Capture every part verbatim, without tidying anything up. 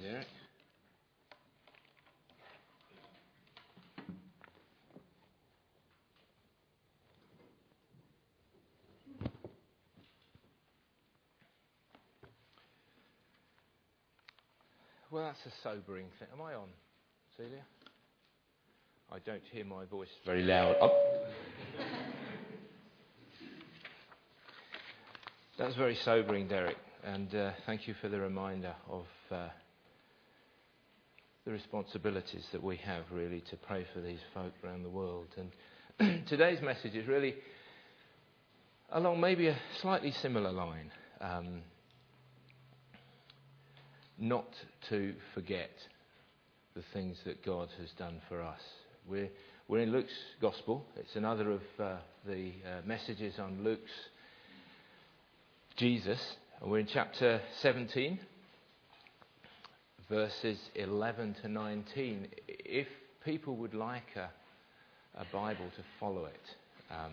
Derek. Well, that's a sobering thing. Am I on, Celia? I don't hear my voice very loud. Oh. That's very sobering, Derek, and uh, thank you for the reminder of uh, the responsibilities that we have, really, to pray for these folk around the world. And today's message is really along maybe a slightly similar line. Um, not to forget the things that God has done for us. We're, we're in Luke's Gospel. It's another of uh, the uh, messages on Luke's Jesus. And we're in chapter seventeen, verses eleven to nineteen. If people would like a, a Bible to follow it, um,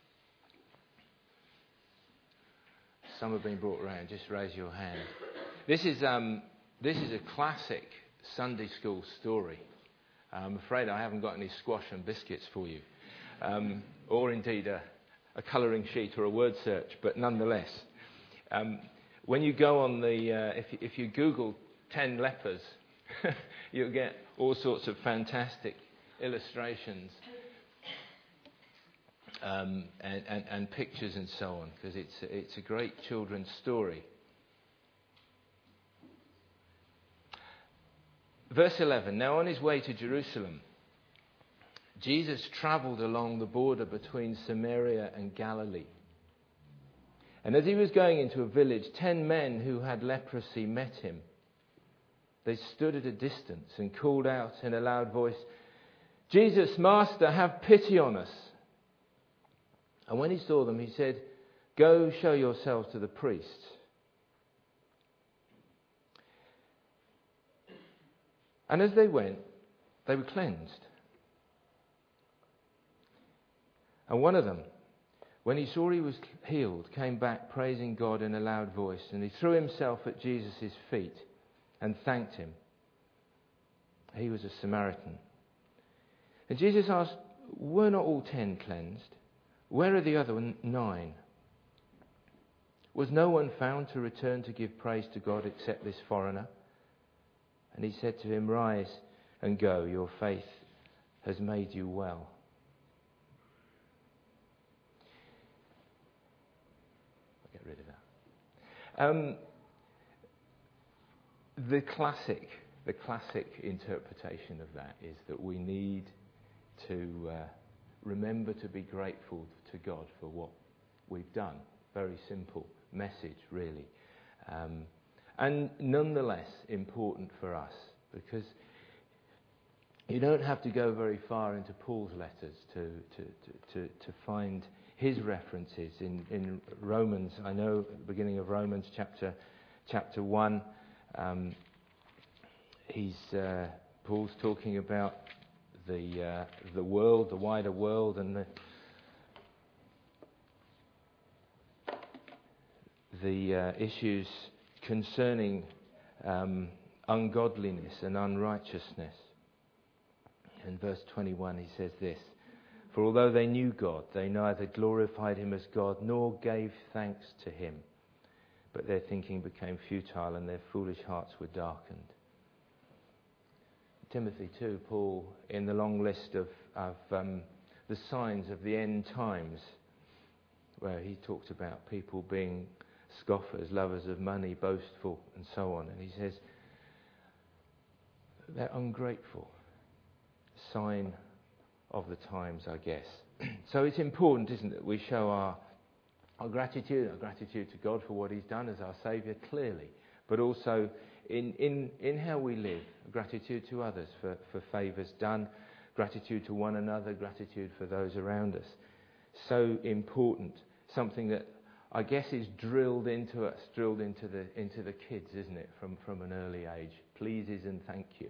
some have been brought around. Just raise your hand. This is um, this is a classic Sunday school story. I'm afraid I haven't got any squash and biscuits for you, um, or indeed a, a colouring sheet or a word search. But nonetheless, um, when you go on the, uh, if if you Google ten lepers, you'll get all sorts of fantastic illustrations um, and, and, and pictures and so on, because it's it's a great children's story. Verse eleven, now on his way to Jerusalem, Jesus travelled along the border between Samaria and Galilee. And as he was going into a village, ten men who had leprosy met him. They stood at a distance and called out in a loud voice, Jesus, Master, have pity on us. And when he saw them, he said, go show yourselves to the priests. And as they went, they were cleansed. And one of them, when he saw he was healed, came back praising God in a loud voice, and he threw himself at Jesus' feet and thanked him. He was a Samaritan. And Jesus asked, were not all ten cleansed? Where are the other nine? Was no one found to return to give praise to God except this foreigner? And he said to him, rise and go, your faith has made you well. I'll get rid of that. Um, the classic, the classic interpretation of that is that we need to uh, remember to be grateful to God for what we've done. Very simple message, really. Um, And nonetheless important for us, because you don't have to go very far into Paul's letters to to, to, to, to find his references in, in Romans. I know at the beginning of Romans chapter chapter one, um, he's uh, Paul's talking about the uh, the world, the wider world, and the the uh, issues concerning um, ungodliness and unrighteousness. In verse twenty-one he says this, for although they knew God, they neither glorified him as God nor gave thanks to him, but their thinking became futile and their foolish hearts were darkened. Timothy too, Paul, in the long list of, of um, the signs of the end times, where he talked about people being scoffers, lovers of money, boastful, and so on. And he says, they're ungrateful. Sign of the times, I guess. So it's important, isn't it, we show our, our gratitude, our gratitude to God for what he's done as our Saviour, clearly, but also in, in, in how we live, gratitude to others for, for favours done, gratitude to one another, gratitude for those around us. So important, something that I guess is drilled into us, drilled into the into the kids, isn't it, from, from an early age? Pleases and thank you.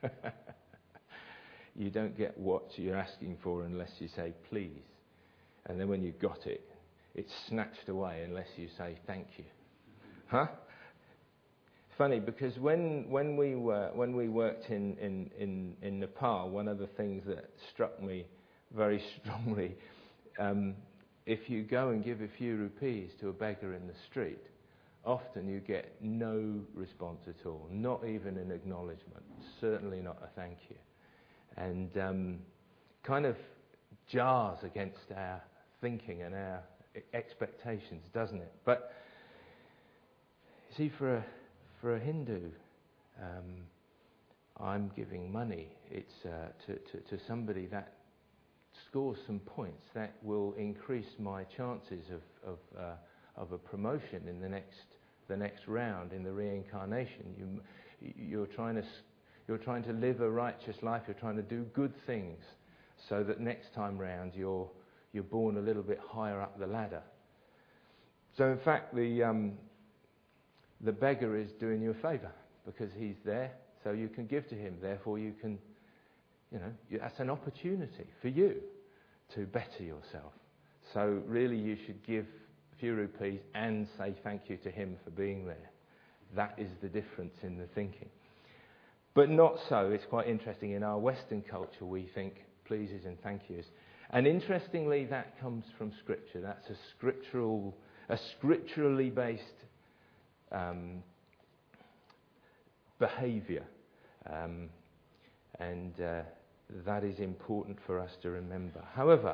You don't get what you're asking for unless you say please. And then when you've got it, it's snatched away unless you say thank you. Huh? funny because when when we were when we worked in, in, in, in Nepal, one of the things that struck me very strongly, um, if you go and give a few rupees to a beggar in the street, often you get no response at all, not even an acknowledgement, certainly not a thank you, and um, kind of jars against our thinking and our expectations, doesn't it? But see, for a for a Hindu, um, I'm giving money. It's uh, to, to to somebody that scores some points that will increase my chances of of uh, of a promotion in the next the next round in the reincarnation. You you're trying to you're trying to live a righteous life. You're trying to do good things, so that next time round you're you're born a little bit higher up the ladder. So in fact, the um, the beggar is doing you a favour because he's there, so you can give to him. Therefore, you can, you know, that's an opportunity for you to better yourself. So really, you should give a few rupees and say thank you to him for being there. That is the difference in the thinking. But not so. It's quite interesting. In our Western culture, we think pleases and thank yous. And interestingly, that comes from Scripture. That's a scriptural, a scripturally based um, behaviour. Um, and uh, that is important for us to remember. However,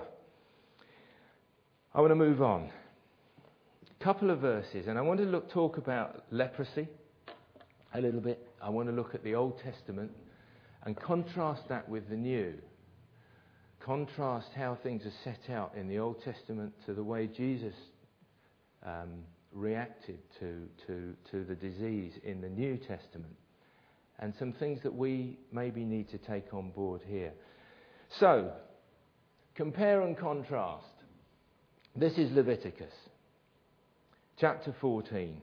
I want to move on. A couple of verses, and I want to look talk about leprosy a little bit. I want to look at the Old Testament and contrast that with the New. Contrast how things are set out in the Old Testament to the way Jesus um, reacted to, to, to the disease in the New Testament. And some things that we maybe need to take on board here. So, compare and contrast. This is Leviticus, chapter fourteen.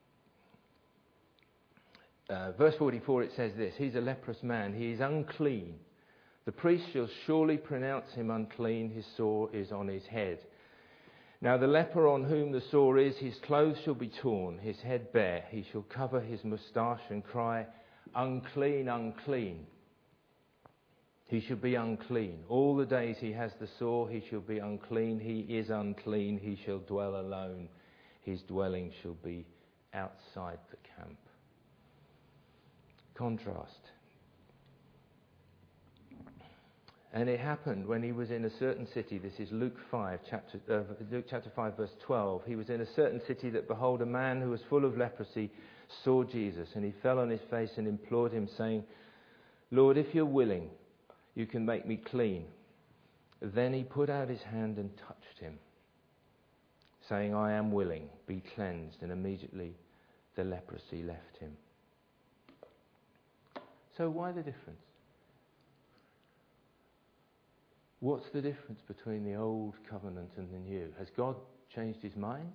Uh, verse forty-four, it says this: He's a leprous man, he is unclean. The priest shall surely pronounce him unclean, his sore is on his head. Now the leper on whom the sore is, his clothes shall be torn, his head bare. He shall cover his moustache and cry, unclean, unclean. He shall be unclean. All the days he has the sore, he shall be unclean. He is unclean, he shall dwell alone. His dwelling shall be outside the camp. Contrast. And it happened when he was in a certain city. This is Luke five, chapter uh, Luke chapter five, verse twelve. He was in a certain city that, behold, a man who was full of leprosy saw Jesus, and he fell on his face and implored him, saying, Lord, if you're willing, you can make me clean. Then he put out his hand and touched him, saying, I am willing, be cleansed. And immediately the leprosy left him. So why the difference? What's the difference between the old covenant and the new? Has God changed his mind?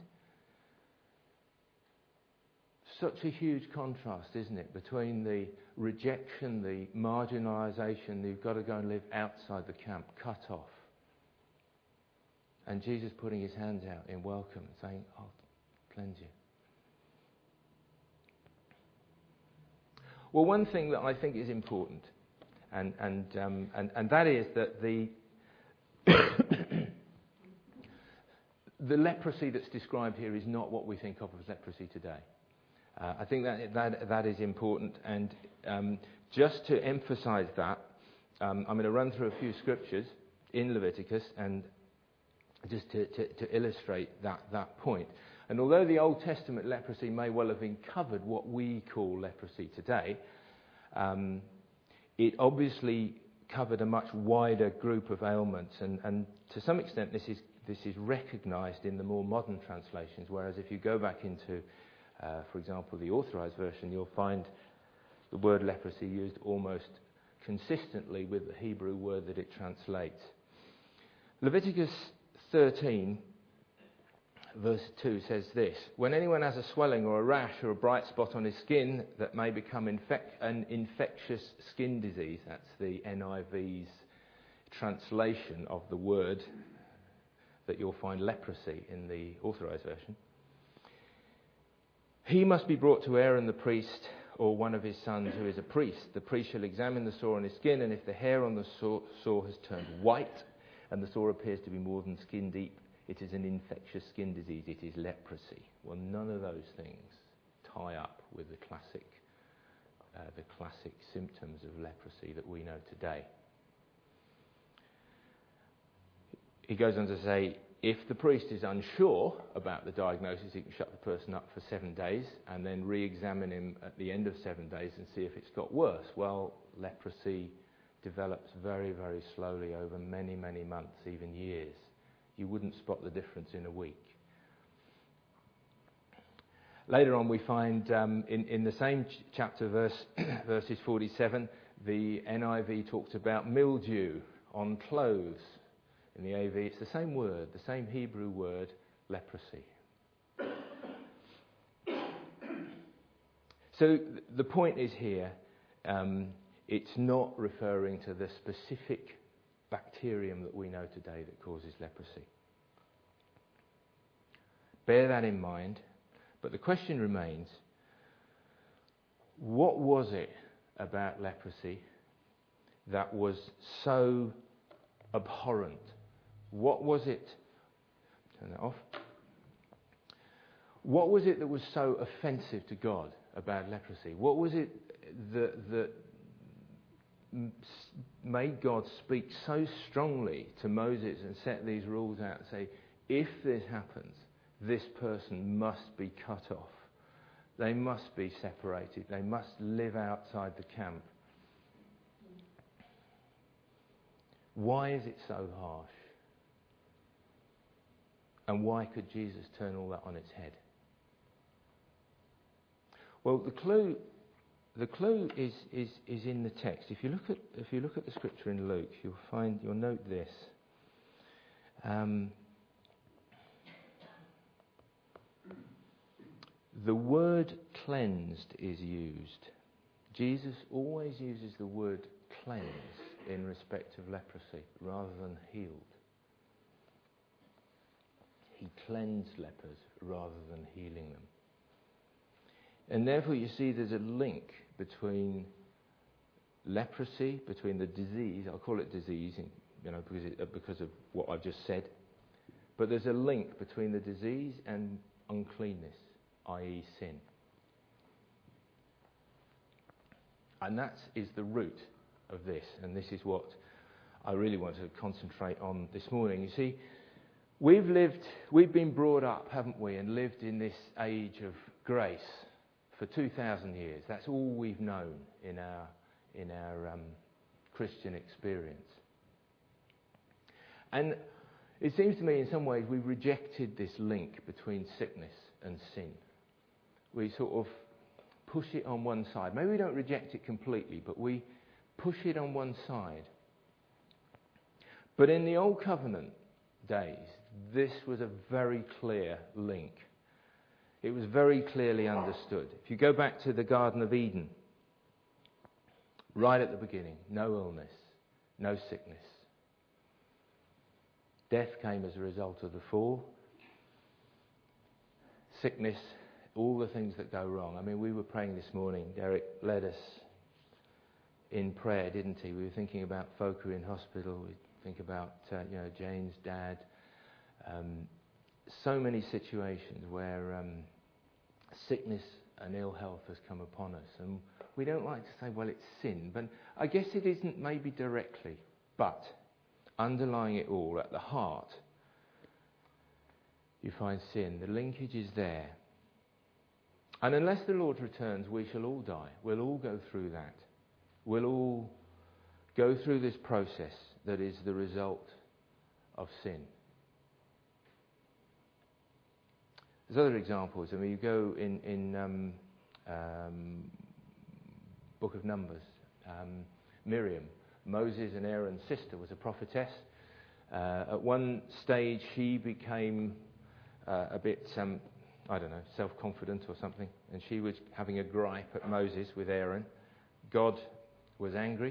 Such a huge contrast, isn't it, between the rejection, the marginalisation, you've got to go and live outside the camp, cut off. And Jesus putting his hands out in welcome and saying, I'll cleanse you. Well, one thing that I think is important, and and um, and, and that is that the the leprosy that's described here is not what we think of as leprosy today. Uh, I think that that that is important, and um, just to emphasise that, um, I'm going to run through a few scriptures in Leviticus, and just to, to, to illustrate that that point. And although the Old Testament leprosy may well have covered what we call leprosy today, um, it obviously covered a much wider group of ailments, and, and to some extent this is this is recognised in the more modern translations. Whereas if you go back into, uh, for example, the Authorised Version, you'll find the word leprosy used almost consistently with the Hebrew word that it translates. Leviticus thirteen. Verse two says this: when anyone has a swelling or a rash or a bright spot on his skin that may become infect- an infectious skin disease, that's the N I V's translation of the word that you'll find leprosy in the Authorised Version, He must be brought to Aaron the priest, or one of his sons who is a priest. The priest shall examine the sore on his skin, and if the hair on the sore, sore has turned white, and the sore appears to be more than skin deep, it is an infectious skin disease. It is leprosy. Well, none of those things tie up with the classic, uh, the classic symptoms of leprosy that we know today. He goes on to say, if the priest is unsure about the diagnosis, he can shut the person up for seven days and then re-examine him at the end of seven days and see if it's got worse. Well, leprosy develops very, very slowly over many, many months, even years. You wouldn't spot the difference in a week. Later on we find um, in, in the same ch- chapter, verse, verses forty-seven, the N I V talks about mildew on clothes. In the A V, it's the same word, the same Hebrew word, leprosy. So th- the point is here, um, it's not referring to the specific bacterium that we know today that causes leprosy. Bear that in mind, but the question remains, what was it about leprosy that was so abhorrent? What was it? Turn that off. What was it that was so offensive to God about leprosy? What was it that, that made God speak so strongly to Moses and set these rules out and say, if this happens, this person must be cut off. They must be separated. They must live outside the camp. Why is it so harsh? And why could Jesus turn all that on its head? Well, the clue, the clue is, is, is in the text. If you look at if you look at the scripture in Luke, you'll find you'll note this. Um, the word cleansed is used. Jesus always uses the word cleanse in respect of leprosy rather than healed. He cleansed lepers rather than healing them. And therefore you see there's a link between leprosy, between the disease, I'll call it disease, you know, because, it, because of what I've just said, but there's a link between the disease and uncleanness, that is sin. And that is the root of this, and this is what I really want to concentrate on this morning. You see, We've lived, we've been brought up, haven't we, and lived in this age of grace for two thousand years. That's all we've known in our in our um, Christian experience. And it seems to me, in some ways, we've rejected this link between sickness and sin. We sort of push it on one side. Maybe we don't reject it completely, but we push it on one side. But in the Old Covenant days, this was a very clear link. It was very clearly understood. If you go back to the Garden of Eden, right at the beginning, no illness, no sickness. Death came as a result of the fall. Sickness, all the things that go wrong. I mean, we were praying this morning. Derek led us in prayer, didn't he? We were thinking about folk who are in hospital. We think about, uh, you know, Jane's dad. Um, so many situations where um, sickness and ill health has come upon us. And we don't like to say, well, it's sin. But I guess it isn't maybe directly. But underlying it all, at the heart, you find sin. The linkage is there. And unless the Lord returns, we shall all die. We'll all go through that. We'll all go through this process that is the result of sin. There's other examples. I mean, you go in in um, um, Book of Numbers. Um, Miriam, Moses and Aaron's sister, was a prophetess. Uh, at one stage, she became uh, a bit, um, I don't know, self-confident or something, and she was having a gripe at Moses with Aaron. God was angry,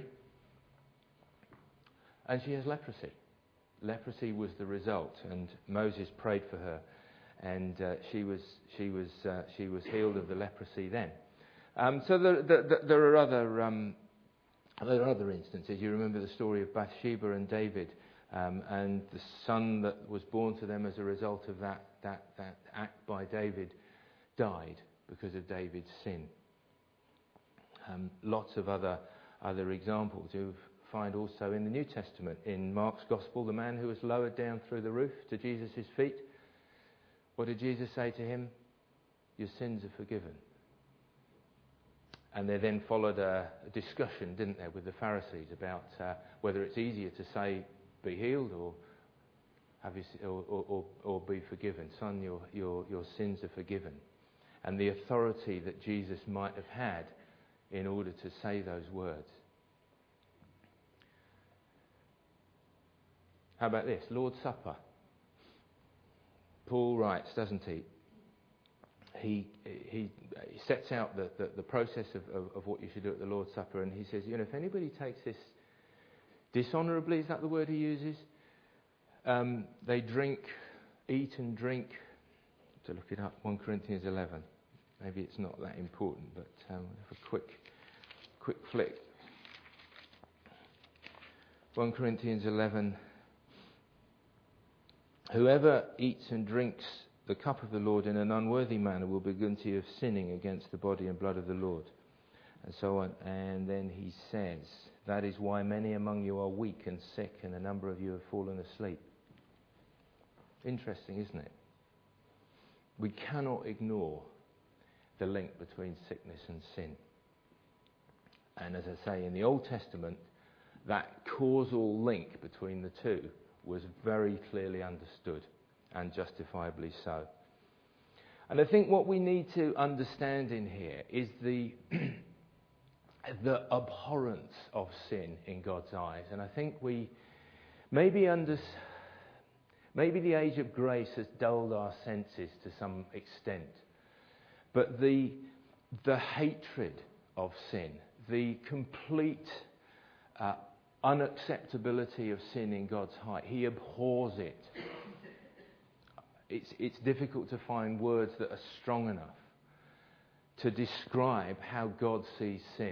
and she has leprosy. Leprosy was the result, and Moses prayed for her. and uh, she was she was uh, she was healed of the leprosy then. Um, so there, there, there are other um, there are other instances. You remember the story of Bathsheba and David, um, and the son that was born to them as a result of that that that act by David died because of David's sin. Um, lots of other other examples you find also in the New Testament. In Mark's Gospel, the man who was lowered down through the roof to Jesus' feet. What did Jesus say to him? Your sins are forgiven. And there then followed a, a discussion, didn't there, with the Pharisees about uh, whether it's easier to say, be healed, or have you, or, or, or, or be forgiven. Son, your, your, your sins are forgiven. And the authority that Jesus might have had in order to say those words. How about this? Lord's Supper. Paul writes, doesn't he? He he, he sets out the, the, the process of, of, of what you should do at the Lord's Supper, and he says, you know, if anybody takes this dishonourably, is that the word he uses? Um, they drink, eat and drink, to look it up, First Corinthians eleven. Maybe it's not that important, but um, have a quick, quick flick. First Corinthians eleven. Whoever eats and drinks the cup of the Lord in an unworthy manner will be guilty of sinning against the body and blood of the Lord. And so on. And then he says, that is why many among you are weak and sick, and a number of you have fallen asleep. Interesting, isn't it? We cannot ignore the link between sickness and sin. And as I say, in the Old Testament, that causal link between the two was very clearly understood, and justifiably so. And I think what we need to understand in here is the the abhorrence of sin in God's eyes. And I think we maybe under maybe the age of grace has dulled our senses to some extent, but the the hatred of sin, the complete uh, unacceptability of sin in God's sight. He abhors it. It's, it's difficult to find words that are strong enough to describe how God sees sin.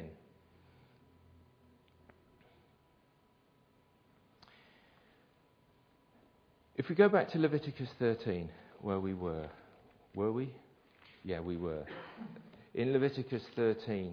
If we go back to Leviticus thirteen, where we were, were we? Yeah, we were. In Leviticus thirteen,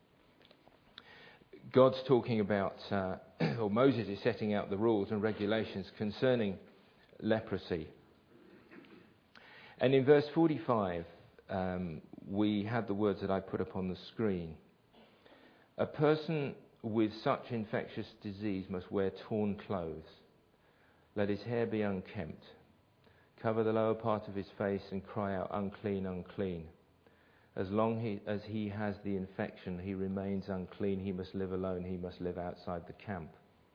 God's talking about, uh, or Moses is setting out the rules and regulations concerning leprosy. And in verse forty-five, um, we had the words that I put up on the screen. A person with such infectious disease must wear torn clothes. Let his hair be unkempt. Cover the lower part of his face and cry out, unclean, unclean. As long he, as he has the infection, he remains unclean. He must live alone. He must live outside the camp.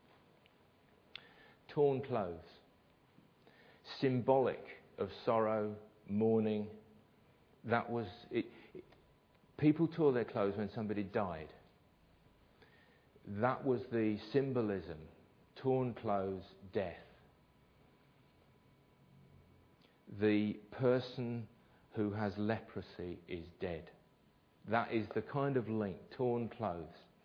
Torn clothes. Symbolic of sorrow, mourning. That was it. People tore their clothes when somebody died. That was the symbolism. Torn clothes, death. The person who has leprosy is dead. That is the kind of link. Torn clothes,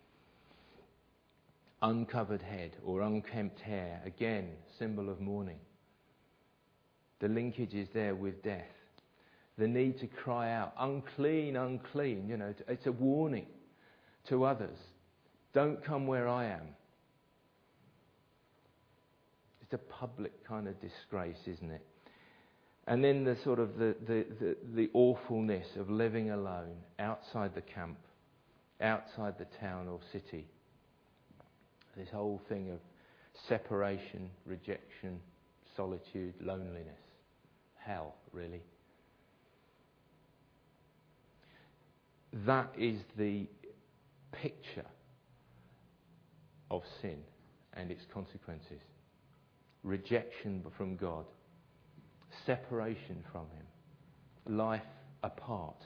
uncovered head or unkempt hair, again, symbol of mourning. The linkage is there with death. The need to cry out, unclean, unclean. You know, it's a warning to others. Don't come where I am. It's a public kind of disgrace, isn't it? And then the sort of the, the, the, the awfulness of living alone outside the camp, outside the town or city. This whole thing of separation, rejection, solitude, loneliness. Hell, really. That is the picture of sin and its consequences. Rejection from God. Separation from Him. Life apart.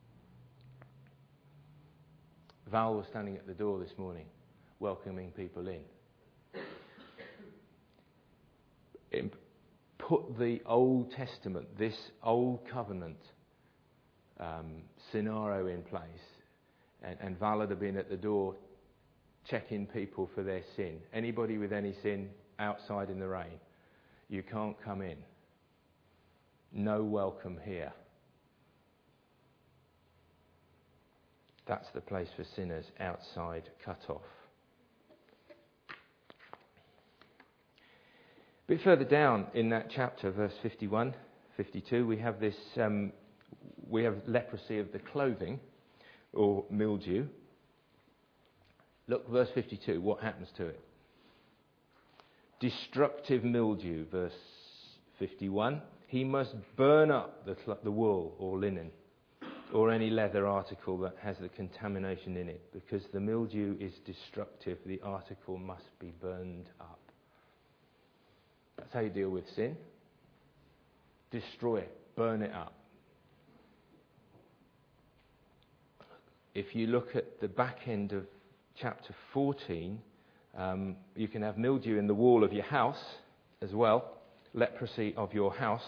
Val was standing at the door this morning, welcoming people in. in put the Old Testament, this Old Covenant um, scenario in place, and, and Valad had been at the door checking people for their sin. Anybody with any sin outside in the rain, you can't come in. No welcome here. That's the place for sinners, outside, cut off. A bit further down in that chapter, verse fifty-one, fifty-two, we have this, um, we have leprosy of the clothing, or mildew. Look, verse fifty-two, what happens to it? Destructive mildew, verse fifty-one. He must burn up the, cl- the wool or linen or any leather article that has the contamination in it, because the mildew is destructive. The article must be burned up. That's how you deal with sin. Destroy it, burn it up. If you look at the back end of chapter fourteen, um, you can have mildew in the wall of your house as well, leprosy of your house.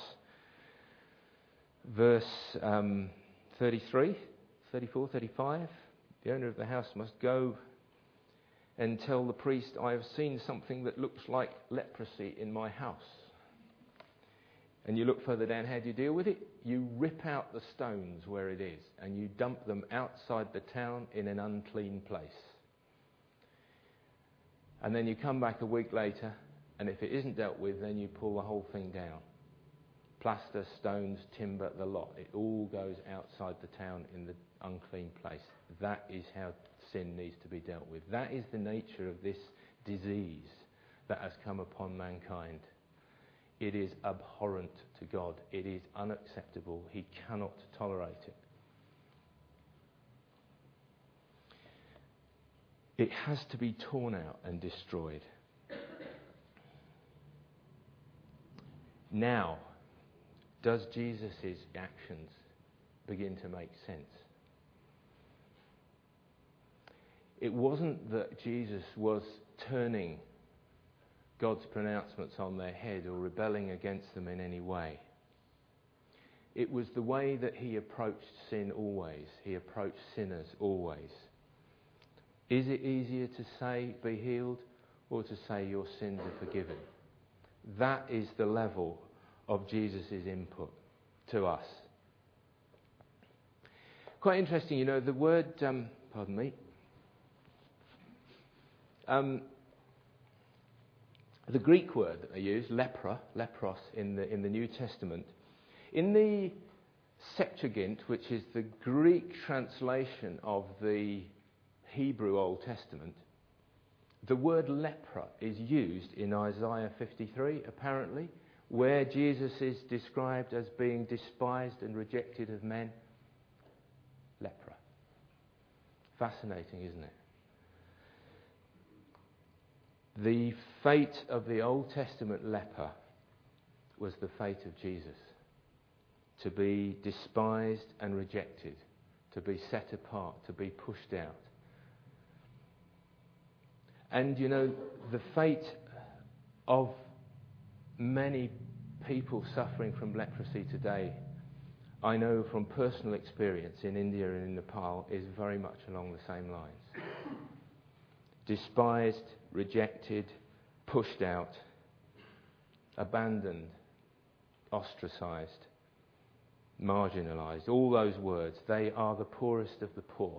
Verse um, thirty-three, thirty-four, thirty-five, the owner of the house must go and tell the priest, I have seen something that looks like leprosy in my house. And you look further down, how do you deal with it? You rip out the stones where it is and you dump them outside the town in an unclean place. And then you come back a week later, and if it isn't dealt with, then you pull the whole thing down. Plaster, stones, timber, the lot. It all goes outside the town in the unclean place. That is how sin needs to be dealt with. That is the nature of this disease that has come upon mankind. It is abhorrent to God. It is unacceptable. He cannot tolerate it. It has to be torn out and destroyed. Now, does Jesus' actions begin to make sense? It wasn't that Jesus was turning God's pronouncements on their head or rebelling against them in any way. It was the way that he approached sin always. He approached sinners always. Is it easier to say, be healed, or to say your sins are forgiven? That is the level of Jesus' input to us. Quite interesting, you know, the word, um, pardon me, um, the Greek word that they use, lepra, lepros, in the in the New Testament, in the Septuagint, which is the Greek translation of the Hebrew Old Testament, the word lepra is used in Isaiah fifty-three, apparently, where Jesus is described as being despised and rejected of men. Lepra. Fascinating, isn't it? The fate of the Old Testament leper was the fate of Jesus. To be despised and rejected, to be set apart, to be pushed out. And you know, the fate of many people suffering from leprosy today, I know from personal experience in India and in Nepal, is very much along the same lines. Despised, rejected, pushed out, abandoned, ostracized, marginalized. All those words, they are the poorest of the poor.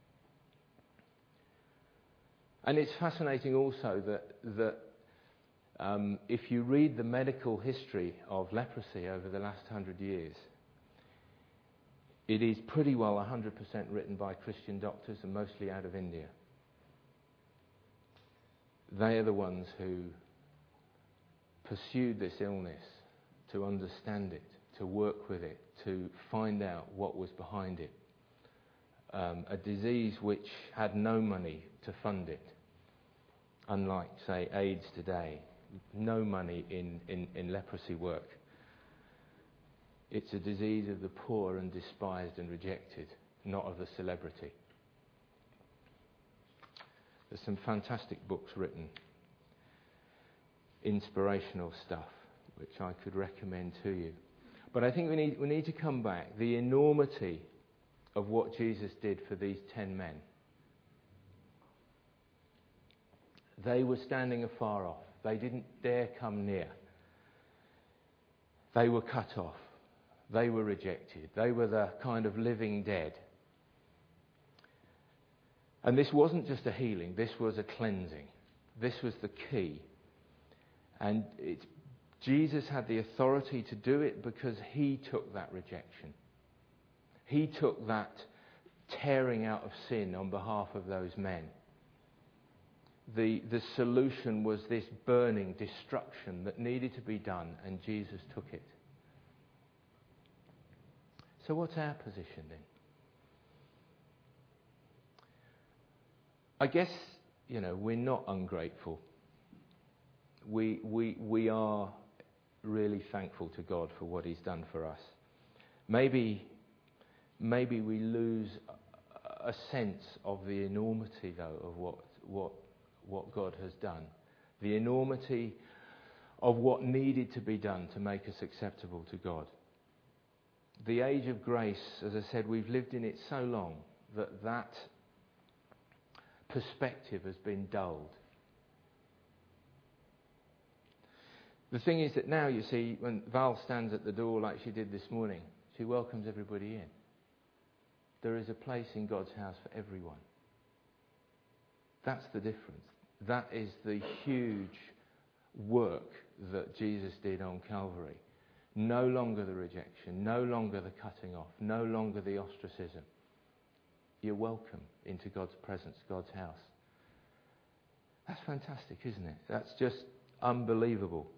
And it's fascinating also that, that um, if you read the medical history of leprosy over the last hundred years, it is pretty well one hundred percent written by Christian doctors and mostly out of India. They are the ones who pursued this illness to understand it, to work with it, to find out what was behind it. Um, a disease which had no money to fund it, unlike, say, AIDS today. No money in, in, in leprosy work. It's a disease of the poor and despised and rejected, not of the celebrity. There's some fantastic books written, inspirational stuff, which I could recommend to you. But I think we need, we need to come back. The enormity of what Jesus did for these ten men. They were standing afar off. They didn't dare come near. They were cut off. They were rejected. They were the kind of living dead. And this wasn't just a healing. This was a cleansing. This was the key. And it's, Jesus had the authority to do it because he took that rejection. He took that tearing out of sin on behalf of those men. The, the solution was this burning destruction that needed to be done, and Jesus took it. So what's our position then? I guess, you know, we're not ungrateful. We, we, we are really thankful to God for what he's done for us. Maybe, maybe we lose a sense of the enormity, though, of what, what, what God has done. The enormity of what needed to be done to make us acceptable to God. The age of grace, as I said, we've lived in it so long that that perspective has been dulled. The thing is that now, you see, when Val stands at the door like she did this morning, she welcomes everybody in. There is a place in God's house for everyone. That's the difference. That is the huge work that Jesus did on Calvary. No longer the rejection, no longer the cutting off, no longer the ostracism. You're welcome into God's presence, God's house. That's fantastic, isn't it? That's just unbelievable.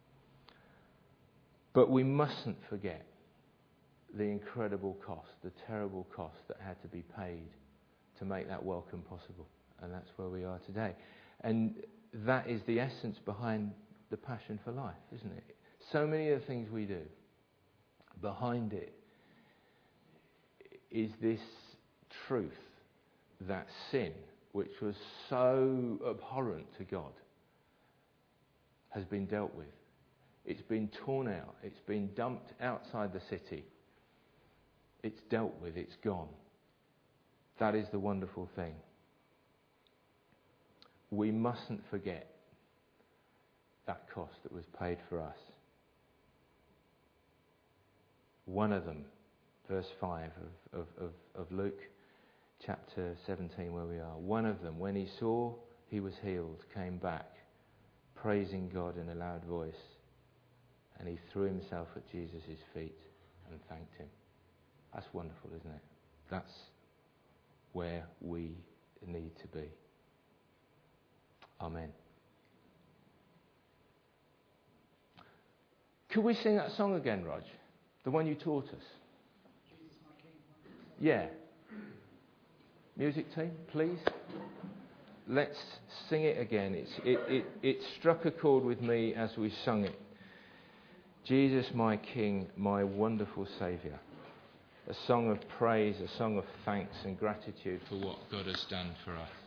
But we mustn't forget the incredible cost, the terrible cost that had to be paid to make that welcome possible. And that's where we are today. And that is the essence behind the Passion for Life, isn't it? So many of the things we do, behind it is this truth that sin, which was so abhorrent to God, has been dealt with. It's been torn out. It's been dumped outside the city. It's dealt with. It's gone. That is the wonderful thing. We mustn't forget that cost that was paid for us. One of them, verse five of, of, of, of Luke chapter seventeen, where we are. One of them, when he saw he was healed, came back, praising God in a loud voice. And he threw himself at Jesus' feet and thanked him. That's wonderful, isn't it? That's where we need to be. Amen. Could we sing that song again, Rog? The one you taught us? Yeah. Music team, please. Let's sing it again. It's, it, it, it struck a chord with me as we sung it. Jesus, my King, my wonderful Saviour. A song of praise, a song of thanks and gratitude for what God has done for us.